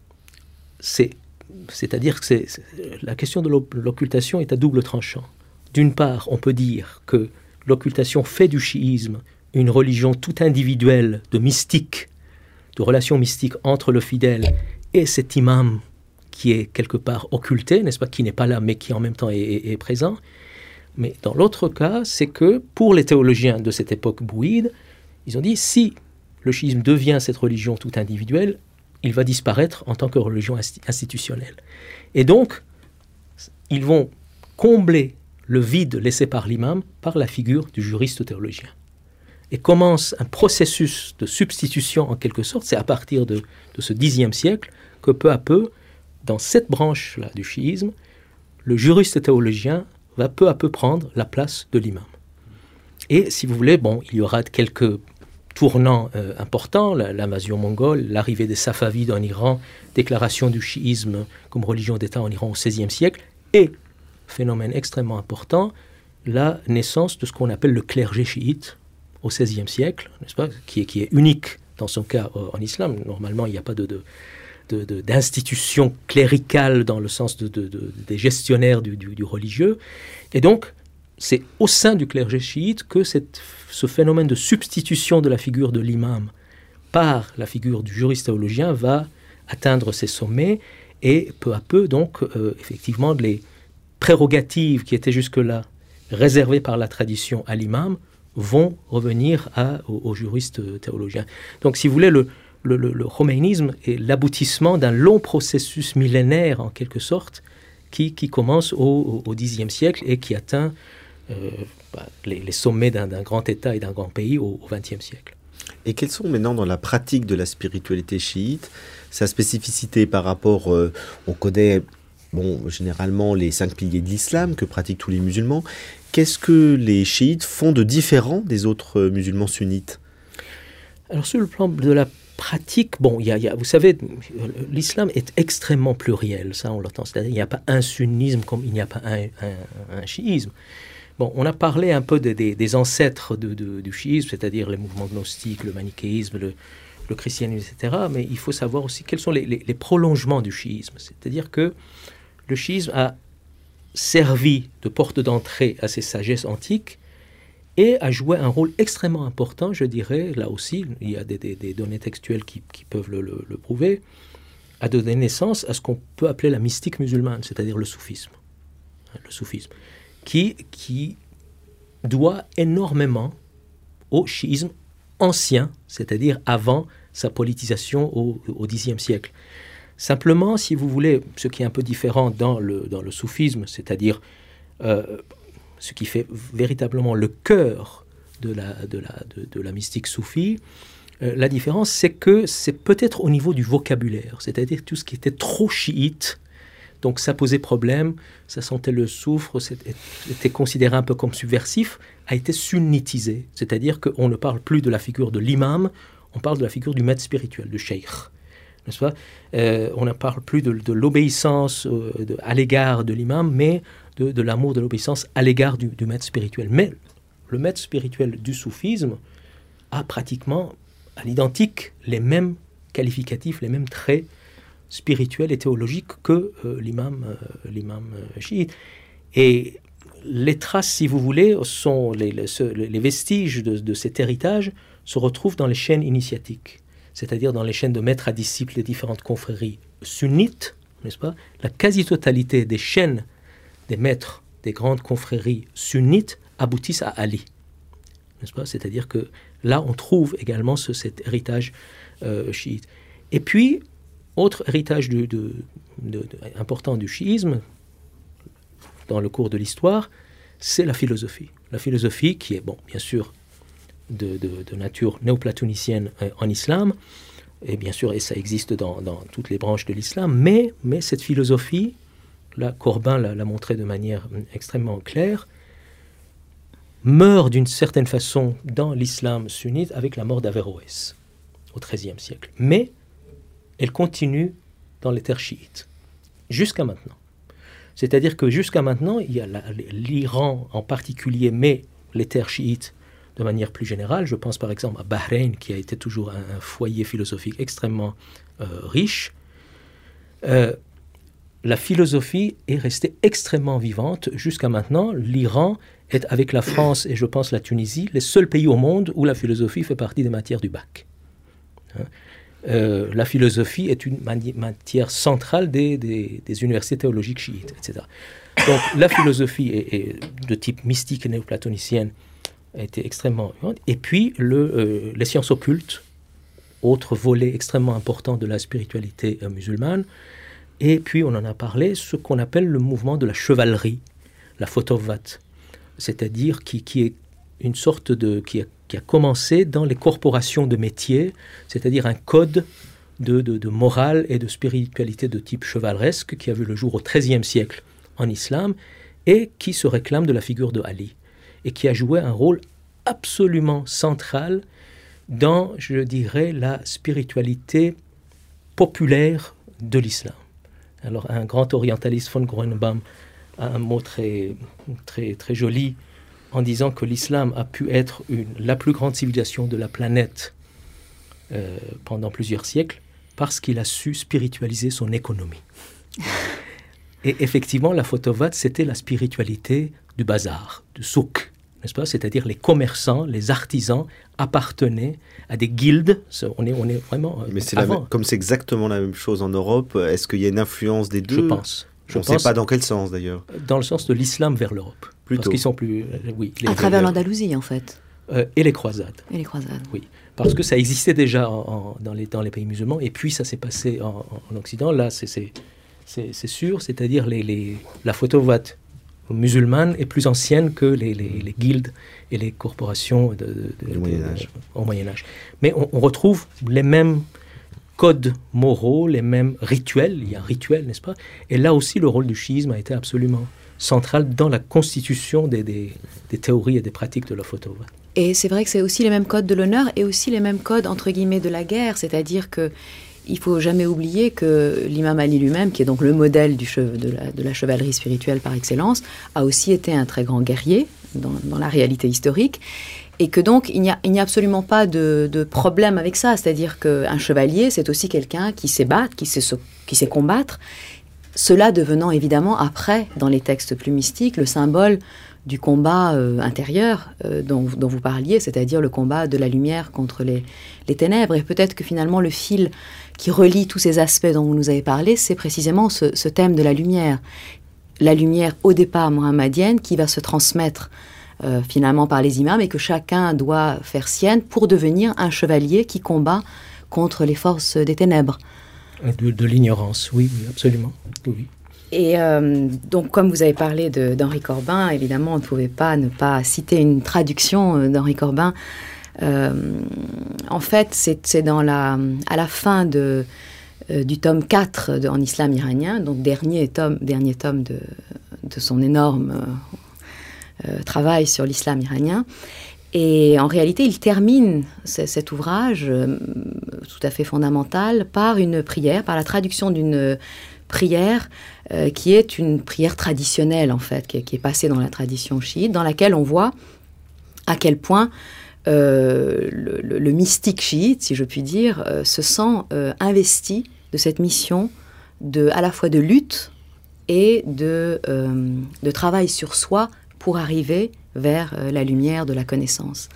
c'est-à-dire que la question de l'occultation est à double tranchant. D'une part, on peut dire que l'occultation fait du chiisme une religion toute individuelle de mystique, de relations mystiques entre le fidèle et cet imam qui est quelque part occulté, n'est-ce pas, qui n'est pas là mais qui en même temps est présent. Mais dans l'autre cas, c'est que pour les théologiens de cette époque bouïde, ils ont dit si le chiisme devient cette religion toute individuelle, il va disparaître en tant que religion institutionnelle. Et donc, ils vont combler le vide laissé par l'imam par la figure du juriste théologien. Et commence un processus de substitution en quelque sorte, c'est à partir de ce Xe siècle que peu à peu, dans cette branche-là du chiisme, le juriste théologien va peu à peu prendre la place de l'imam. Et si vous voulez, il y aura quelques tournants importants, l'invasion mongole, l'arrivée des Safavides en Iran, déclaration du chiisme comme religion d'État en Iran au XVIe siècle, et, phénomène extrêmement important, la naissance de ce qu'on appelle le clergé chiite au XVIe siècle, n'est-ce pas, qui est unique dans son cas en islam. Normalement, il n'y a pas d'institution cléricale dans le sens des gestionnaires du religieux. Et donc, c'est au sein du clergé chiite que ce phénomène de substitution de la figure de l'imam par la figure du juriste théologien va atteindre ses sommets, et peu à peu, donc, effectivement, les prérogatives qui étaient jusque-là réservées par la tradition à l'imam vont revenir aux juristes théologiens. Donc, si vous voulez, le khomeïnisme est l'aboutissement d'un long processus millénaire, en quelque sorte, qui commence au Xe siècle et qui atteint les sommets d'un grand État et d'un grand pays au XXe siècle. Et quelles sont maintenant dans la pratique de la spiritualité chiite sa spécificité par rapport, on connaît généralement les 5 piliers de l'islam que pratiquent tous les musulmans. Qu'est-ce que les chiites font de différent des autres musulmans sunnites ? Alors sur le plan de la pratique, vous savez, l'islam est extrêmement pluriel, ça on l'entend, c'est-à-dire il n'y a pas un sunnisme comme il n'y a pas un chiisme. On a parlé un peu des ancêtres du chiisme, c'est-à-dire les mouvements gnostiques, le manichéisme, le christianisme, etc. Mais il faut savoir aussi quels sont les prolongements du chiisme. C'est-à-dire que le chiisme a servi de porte d'entrée à ces sagesses antiques et a joué un rôle extrêmement important, je dirais, là aussi, il y a des données textuelles qui peuvent le prouver, a donné naissance à ce qu'on peut appeler la mystique musulmane, c'est-à-dire le soufisme. Le soufisme, qui doit énormément au chiisme ancien, c'est-à-dire avant sa politisation au Xe siècle. Simplement, si vous voulez, ce qui est un peu différent dans le soufisme, c'est-à-dire ce qui fait véritablement le cœur de la mystique soufie, la différence, c'est que c'est peut-être au niveau du vocabulaire, c'est-à-dire tout ce qui était trop chiite, donc ça posait problème, ça sentait le soufre, était considéré un peu comme subversif, a été sunnitisé, c'est-à-dire qu'on ne parle plus de la figure de l'imam, on parle de la figure du maître spirituel, du cheikh. N'est-ce pas ? On ne parle plus de l'obéissance à l'égard de l'imam, mais de l'amour de l'obéissance à l'égard du maître spirituel. Mais le maître spirituel du soufisme a pratiquement à l'identique les mêmes qualificatifs, les mêmes traits spirituels et théologiques que l'imam chiite. Et les traces, si vous voulez, sont les vestiges de cet héritage se retrouvent dans les chaînes initiatiques, c'est-à-dire dans les chaînes de maîtres à disciples des différentes confréries sunnites, n'est-ce pas ? La quasi-totalité des chaînes des maîtres des grandes confréries sunnites aboutissent à Ali, n'est-ce pas ? C'est-à-dire que là, on trouve également cet héritage chiite. Et puis, autre héritage important du chiisme, dans le cours de l'histoire, c'est la philosophie. La philosophie qui est, bien sûr, de nature néoplatonicienne en islam, et bien sûr, et ça existe dans toutes les branches de l'islam, mais cette philosophie, là, Corbin l'a montré de manière extrêmement claire, meurt d'une certaine façon dans l'islam sunnite avec la mort d'Averroès au XIIIe siècle. Mais elle continue dans les terres chiites, jusqu'à maintenant. C'est-à-dire que jusqu'à maintenant, il y a l'Iran en particulier, mais les terres chiites de manière plus générale. Je pense par exemple à Bahreïn, qui a été toujours un foyer philosophique extrêmement riche. La philosophie est restée extrêmement vivante jusqu'à maintenant. L'Iran est, avec la France et je pense la Tunisie, les seuls pays au monde où la philosophie fait partie des matières du bac. La philosophie est une matière centrale des universités théologiques chiites, etc. Donc la philosophie est de type mystique et néoplatonicienne a été extrêmement vivante. Et puis les sciences occultes, autre volet extrêmement important de la spiritualité musulmane. Et puis on en a parlé, ce qu'on appelle le mouvement de la chevalerie, la Fotovat, c'est-à-dire qui est une sorte qui a commencé dans les corporations de métiers, c'est-à-dire un code de morale et de spiritualité de type chevaleresque qui a vu le jour au XIIIe siècle en islam et qui se réclame de la figure de Ali et qui a joué un rôle absolument central dans, je dirais, la spiritualité populaire de l'islam. Alors un grand orientaliste, von Grunebaum, a un mot très, très, très joli en disant que l'islam a pu être la plus grande civilisation de la planète pendant plusieurs siècles parce qu'il a su spiritualiser son économie. Et effectivement, la Fotovat, c'était la spiritualité du bazar, du souk, n'est-ce pas ? C'est-à-dire les commerçants, les artisans appartenaient à des guildes. On est vraiment Mais c'est avant. comme c'est exactement la même chose en Europe, est-ce qu'il y a une influence des deux ? Je pense. On ne sait pas dans quel sens d'ailleurs. Dans le sens de l'islam vers l'Europe. Plutôt. Parce qu'ils sont plus... oui, à travers l'Andalousie, en fait. Et les croisades. Et les croisades. Oui, parce que ça existait déjà dans les pays musulmans, et puis ça s'est passé en Occident. Là, c'est sûr, c'est-à-dire la Fotovat musulmane est plus ancienne que les guildes et les corporations au Moyen-Âge. Mais on retrouve les mêmes codes moraux, les mêmes rituels. Il y a un rituel, n'est-ce pas ? Et là aussi, le rôle du chiisme a été absolument central dans la constitution des théories et des pratiques de la Fotovat. Et c'est vrai que c'est aussi les mêmes codes de l'honneur et aussi les mêmes codes, entre guillemets, de la guerre. C'est-à-dire que il ne faut jamais oublier que l'imam Ali lui-même, qui est donc le modèle de la chevalerie spirituelle par excellence, a aussi été un très grand guerrier dans la réalité historique. Et que donc, il n'y a absolument pas de problème avec ça. C'est-à-dire qu'un chevalier, c'est aussi quelqu'un qui sait battre, qui sait combattre. Cela devenant évidemment après, dans les textes plus mystiques, le symbole du combat intérieur dont vous parliez, c'est-à-dire le combat de la lumière contre les ténèbres. Et peut-être que finalement le fil qui relie tous ces aspects dont vous nous avez parlé, c'est précisément ce thème de la lumière. La lumière au départ mohammadienne qui va se transmettre finalement par les imams et que chacun doit faire sienne pour devenir un chevalier qui combat contre les forces des ténèbres. De l'ignorance, oui, absolument. Oui. Et donc, comme vous avez parlé d'Henri Corbin, évidemment, on ne pouvait pas ne pas citer une traduction d'Henri Corbin. En fait, c'est à la fin du tome 4 en islam iranien, donc dernier tome de son énorme travail sur l'islam iranien. Et en réalité, il termine cet ouvrage tout à fait fondamental par une prière, par la traduction d'une prière qui est une prière traditionnelle, en fait, qui est passée dans la tradition chiite, dans laquelle on voit à quel point le mystique chiite, si je puis dire, se sent investi de cette mission à la fois de lutte et de travail sur soi pour arriver vers la lumière de la connaissance.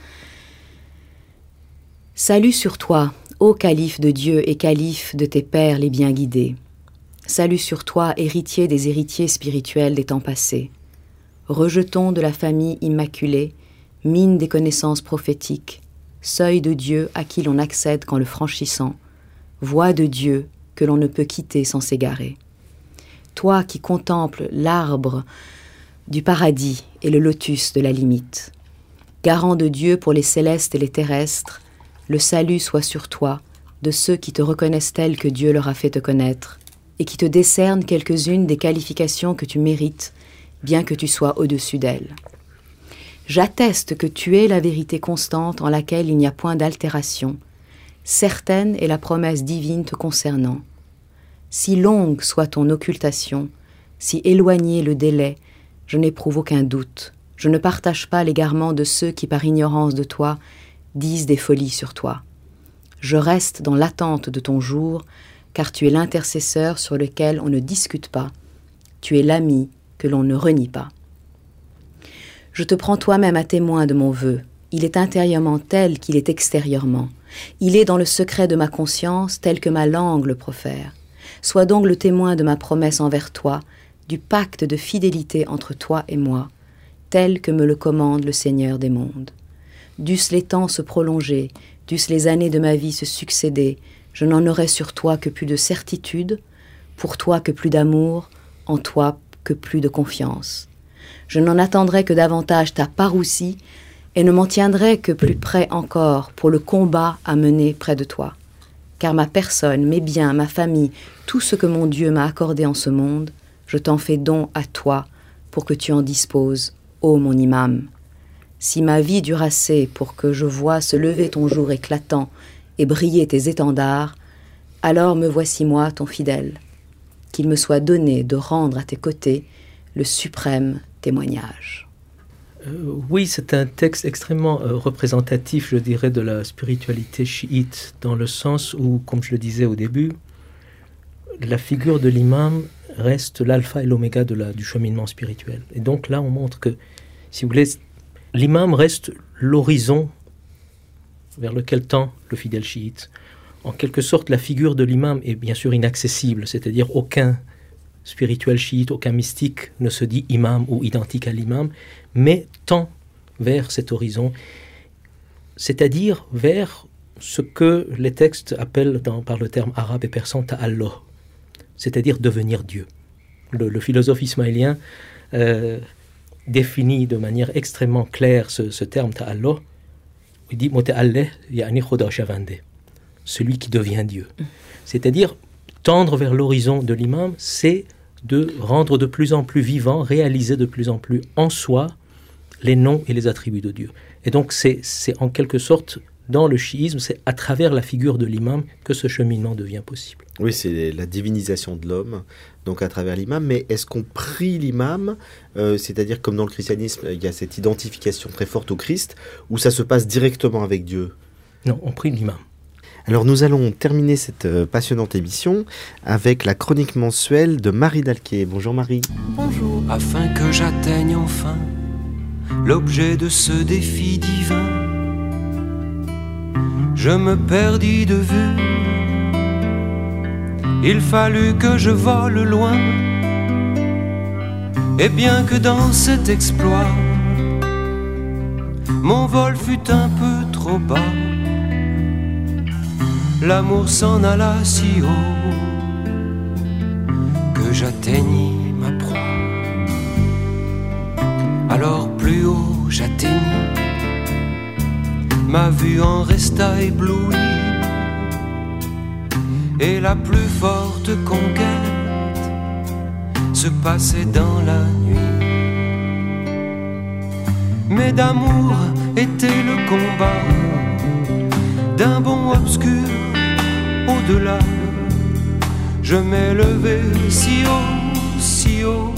Salut sur toi, ô calife de Dieu et calife de tes pères les bien guidés. Salut sur toi, héritier des héritiers spirituels des temps passés. Rejeton de la famille immaculée, mine des connaissances prophétiques, seuil de Dieu à qui l'on accède qu'en le franchissant, voie de Dieu que l'on ne peut quitter sans s'égarer. Toi qui contemples l'arbre du paradis et le lotus de la limite, garant de Dieu pour les célestes et les terrestres, le salut soit sur toi de ceux qui te reconnaissent tel que Dieu leur a fait te connaître et qui te décernent quelques-unes des qualifications que tu mérites, bien que tu sois au-dessus d'elles. J'atteste que tu es la vérité constante en laquelle il n'y a point d'altération. Certaine est la promesse divine te concernant. Si longue soit ton occultation, si éloigné le délai, je n'éprouve aucun doute. Je ne partage pas l'égarement de ceux qui, par ignorance de toi, disent des folies sur toi. Je reste dans l'attente de ton jour, car tu es l'intercesseur sur lequel on ne discute pas. Tu es l'ami que l'on ne renie pas. Je te prends toi-même à témoin de mon vœu. Il est intérieurement tel qu'il est extérieurement. Il est dans le secret de ma conscience tel que ma langue le profère. Sois donc le témoin de ma promesse envers toi, du pacte de fidélité entre toi et moi, tel que me le commande le Seigneur des mondes. Dussent les temps se prolonger, dussent les années de ma vie se succéder, je n'en aurai sur toi que plus de certitude, pour toi que plus d'amour, en toi que plus de confiance. Je n'en attendrai que davantage ta parousie, et ne m'en tiendrai que plus près encore pour le combat à mener près de toi. Car ma personne, mes biens, ma famille, tout ce que mon Dieu m'a accordé en ce monde, je t'en fais don à toi pour que tu en disposes, ô mon imam. Si ma vie dure assez pour que je voie se lever ton jour éclatant et briller tes étendards, alors me voici moi, ton fidèle. Qu'il me soit donné de rendre à tes côtés le suprême témoignage. Oui, c'est un texte extrêmement représentatif, je dirais, de la spiritualité chiite, dans le sens où, comme je le disais au début, la figure de l'imam reste l'alpha et l'oméga du cheminement spirituel. Et donc là, on montre que, si vous voulez, l'imam reste l'horizon vers lequel tend le fidèle chiite. En quelque sorte, la figure de l'imam est bien sûr inaccessible, c'est-à-dire aucun spirituel chiite, aucun mystique ne se dit imam ou identique à l'imam, mais tend vers cet horizon, c'est-à-dire vers ce que les textes appellent par le terme arabe et persan ta'allah, c'est-à-dire devenir Dieu. Le philosophe ismaélien définit de manière extrêmement claire ce terme ta'allah. Il dit muta'alleh yani khuda shavande, celui qui devient Dieu. C'est-à-dire tendre vers l'horizon de l'imam, c'est de rendre de plus en plus vivant, réaliser de plus en plus en soi les noms et les attributs de Dieu. Et donc c'est en quelque sorte, dans le chiisme, c'est à travers la figure de l'imam que ce cheminement devient possible. Oui, c'est la divinisation de l'homme, donc à travers l'imam. Mais est-ce qu'on prie l'imam, c'est-à-dire comme dans le christianisme, il y a cette identification très forte au Christ, ou ça se passe directement avec Dieu ? Non, on prie l'imam. Alors nous allons terminer cette passionnante émission avec la chronique mensuelle de Marie Dalquier. Bonjour Marie. Bonjour. Afin que j'atteigne enfin l'objet de ce défi divin, je me perdis de vue. Il fallut que je vole loin, et bien que dans cet exploit mon vol fut un peu trop bas, l'amour s'en alla si haut que j'atteignis ma proie. Alors plus haut j'atteignis, ma vue en resta éblouie, et la plus forte conquête se passait dans la nuit. Mais d'amour était le combat d'un bond obscur au-delà. Je m'élevais si haut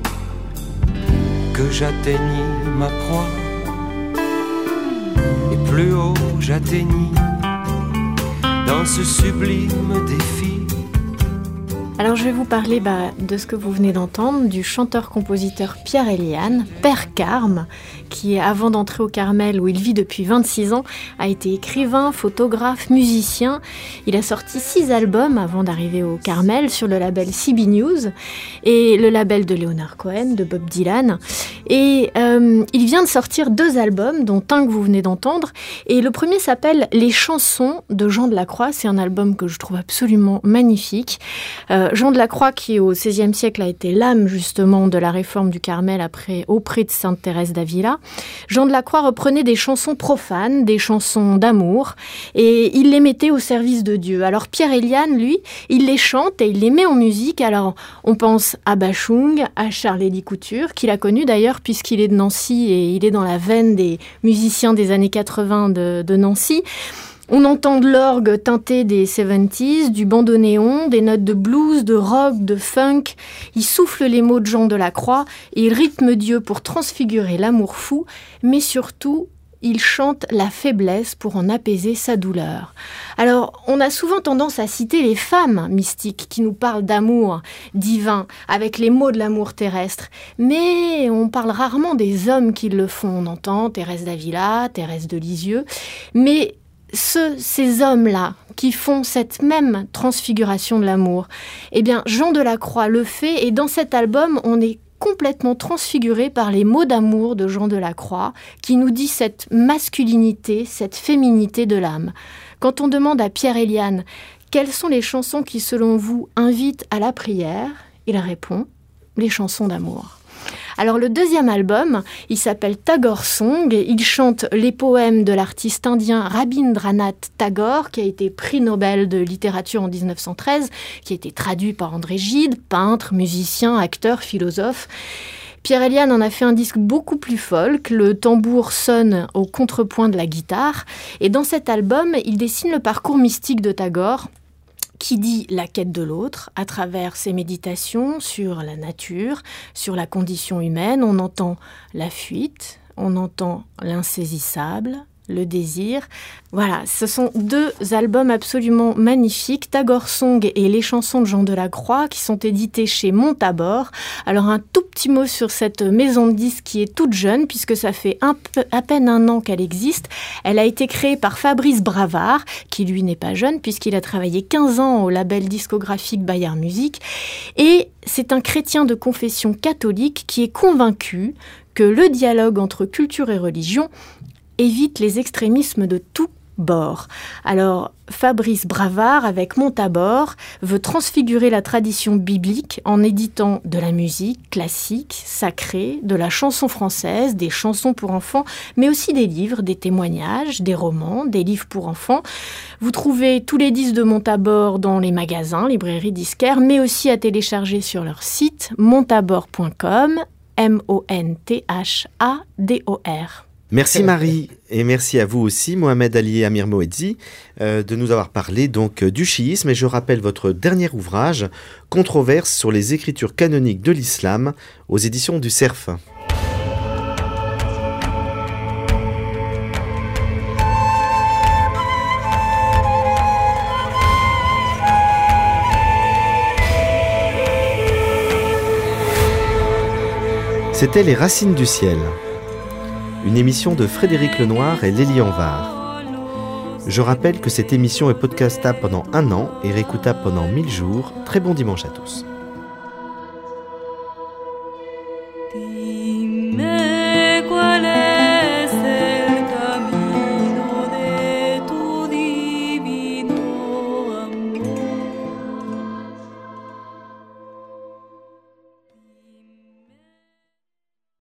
que j'atteignis ma proie. Et plus haut j'atteignis dans ce sublime défi Alors je vais vous parler de ce que vous venez d'entendre, du chanteur-compositeur Pierre Eliane, Père Carme, qui avant d'entrer au Carmel où il vit depuis 26 ans, a été écrivain, photographe, musicien. Il a sorti 6 albums avant d'arriver au Carmel sur le label CB News et le label de Leonard Cohen, de Bob Dylan. Et il vient de sortir 2 albums, dont un que vous venez d'entendre. Et le premier s'appelle Les chansons de Jean Delacroix. C'est un album que je trouve absolument magnifique. Jean Delacroix, qui au XVIe siècle a été l'âme justement de la réforme du Carmel auprès de Sainte Thérèse d'Avila. Jean Delacroix reprenait des chansons profanes, des chansons d'amour, et il les mettait au service de Dieu. Alors Pierre Eliane, lui, il les chante et il les met en musique. Alors on pense à Bachung, à Charles-Élie Couture, qu'il a connu d'ailleurs puisqu'il est de Nancy et il est dans la veine des musiciens des années 80 de Nancy. On entend de l'orgue teinté des 70s, du bandoneon, des notes de blues, de rock, de funk. Il souffle les mots de Jean Delacroix et il rythme Dieu pour transfigurer l'amour fou, mais surtout, il chante la faiblesse pour en apaiser sa douleur. Alors, on a souvent tendance à citer les femmes mystiques qui nous parlent d'amour divin, avec les mots de l'amour terrestre. Mais on parle rarement des hommes qui le font. On entend Thérèse d'Avila, Thérèse de Lisieux, mais ces hommes-là qui font cette même transfiguration de l'amour, eh bien Jean Delacroix le fait et dans cet album on est complètement transfiguré par les mots d'amour de Jean Delacroix qui nous dit cette masculinité, cette féminité de l'âme. Quand on demande à Pierre Eliane quelles sont les chansons qui selon vous invitent à la prière, il répond les chansons d'amour. Alors le deuxième album, il s'appelle Tagore Song. Il chante les poèmes de l'artiste indien Rabindranath Tagore, qui a été prix Nobel de littérature en 1913, qui a été traduit par André Gide, peintre, musicien, acteur, philosophe. Pierre Eliane en a fait un disque beaucoup plus folk. Le tambour sonne au contrepoint de la guitare. Et dans cet album, il dessine le parcours mystique de Tagore, qui dit la quête de l'autre à travers ses méditations sur la nature, sur la condition humaine. On entend la fuite, on entend l'insaisissable, le désir. Voilà, ce sont 2 albums absolument magnifiques, Tagore Song et les chansons de Jean Delacroix, qui sont édités chez Montabor. Alors un tout petit mot sur cette maison de disques qui est toute jeune, puisque ça fait à peine 1 an qu'elle existe. Elle a été créée par Fabrice Bravard, qui lui n'est pas jeune, puisqu'il a travaillé 15 ans au label discographique Bayard Music. Et c'est un chrétien de confession catholique qui est convaincu que le dialogue entre culture et religion évite les extrémismes de tous bords. Alors, Fabrice Bravard, avec Montabor, veut transfigurer la tradition biblique en éditant de la musique classique, sacrée, de la chanson française, des chansons pour enfants, mais aussi des livres, des témoignages, des romans, des livres pour enfants. Vous trouvez tous les disques de Montabor dans les magasins, librairies disquaires, mais aussi à télécharger sur leur site montabor.com, MONTHADOR. Merci Marie, et merci à vous aussi, Mohamed Ali et Amir Moedzi, de nous avoir parlé donc du chiisme. Et je rappelle votre dernier ouvrage, Controverse sur les écritures canoniques de l'islam, aux éditions du Cerf. C'était Les Racines du ciel, une émission de Frédéric Lenoir et Lélie Anvar. Je rappelle que cette émission est podcastable pendant 1 an et réécoutable pendant 1000 jours. Très bon dimanche à tous. Dime cuál